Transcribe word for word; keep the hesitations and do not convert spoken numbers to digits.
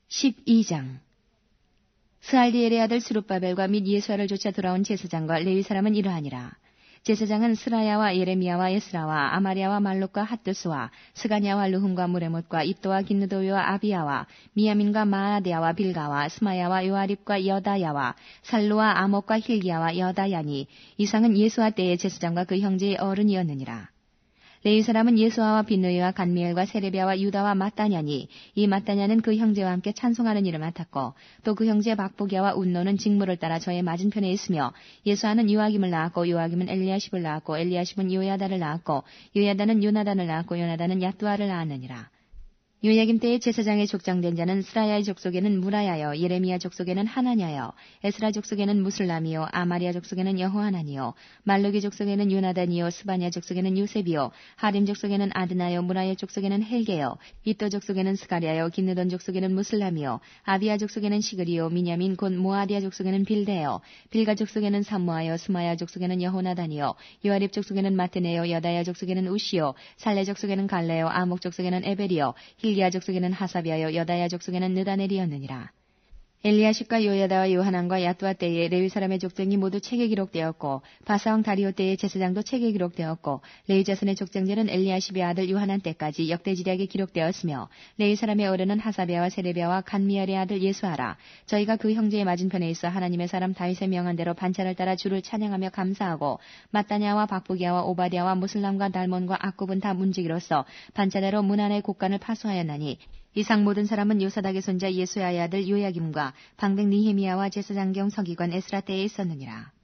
십이 장. 스알디엘의 아들 스룹바벨과 및 예수아를 쫓아 돌아온 제사장과 레위 사람은 이러하니라. 제사장은 스라야와 예레미야와 에스라와 아마리아와 말록과 핫두스와 스가냐와 르훔과 무레못과 입도와 긴느도위와 아비야와 미야민과 마아데야와 빌가와 스마야와 요아립과 여다야와 살루와 아목과 힐기야와 여다야니 이상은 예수아 때의 제사장과 그 형제의 어른이었느니라. 레위 사람은 예수아와 빈느이와 간미엘과 세레비야와 유다와 마따냐니 이 마따냐는 그 형제와 함께 찬송하는 일을 맡았고 또 그 형제 박보기야와 운노는 직무를 따라 저의 맞은편에 있으며 예수아는 요아김을 낳았고 요아김은 엘리야십을 낳았고 엘리야십은 요야다를 낳았고 요야다는 요나단을 낳았고 요나단은 야뚜아를 낳았느니라. 요야김 때의 제사장의 족장된 자는 스라야의 족속에는 무라야여 예레미야 족속에는 하나냐여 에스라 족속에는 무슬람이요 아마리아 족속에는 여호하나니요 말루기 족속에는 요나단이요 스바냐 족속에는 요셉이요 하림 족속에는 아드나요 무라야 족속에는 헬게요 이또 족속에는 스가랴요 긴느돈 족속에는 무슬람이요 아비야 족속에는 시그리요 미냐민 곧 모아디아 족속에는 빌데요 빌가 족속에는 삼모아요 스마야 족속에는 여호나단이요 요아립 족속에는 마테네요 여다야 족속에는 우시요 살레 족속에는 갈레요 아목 족속에는 에벨이요 힐기야 족속에는 하사비아요 여다야 족속에는 느다넬이었느니라. 엘리야십과 요야다와 요하난과 야뚜아 때에 레위 사람의 족장이 모두 책에 기록되었고 바사왕 다리오 때의 제사장도 책에 기록되었고 레위 자손의 족장제는 엘리야십의 아들 요하난 때까지 역대지략에 기록되었으며 레위 사람의 어른은 하사비아와 세레비아와 간미엘의 아들 예수아라. 저희가 그 형제의 맞은편에 있어 하나님의 사람 다윗의 명한 대로 반차를 따라 주를 찬양하며 감사하고 마따냐와 박보기야와 오바디아와 무슬람과 달몬과 악굽은 다 문지기로서 반차대로 문 안의 곡간을 파수하였나니 이상 모든 사람은 요사닥의 손자 예수야의 아들 요야김과 방백 니헤미야와 제사장경 서기관 에스라 때에 있었느니라.